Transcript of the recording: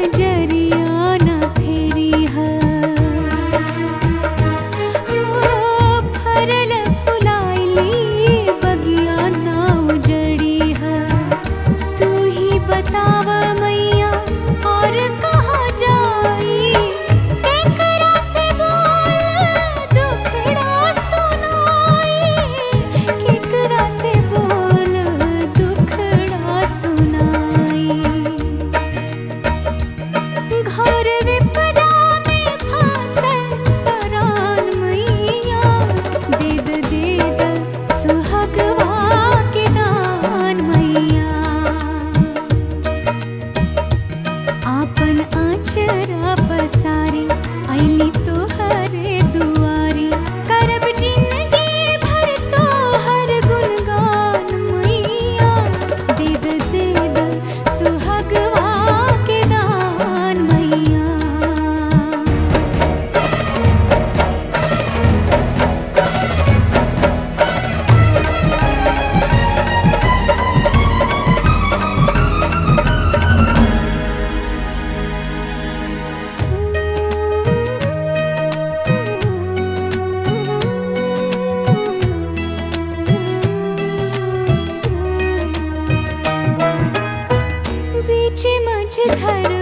नजरिया न फेरी है। फरल फुलाइली बगिया ना उजड़ी है। तू ही बताव मैया और कहाँ जाई, केकरा से बोल दुखड़ा सुनाई, केकरा से बोल दुखड़ा सुनाई। घोर विपदा में फांसल परान मैया, दे द सुहागवा के दान मैया। आपन आँचरा पसारी आइली तोहरे दुआरी, करब जिंदगी भर तोहर गुणगान मैया। दे द सुहागवा के दान मैया। बीच मझधार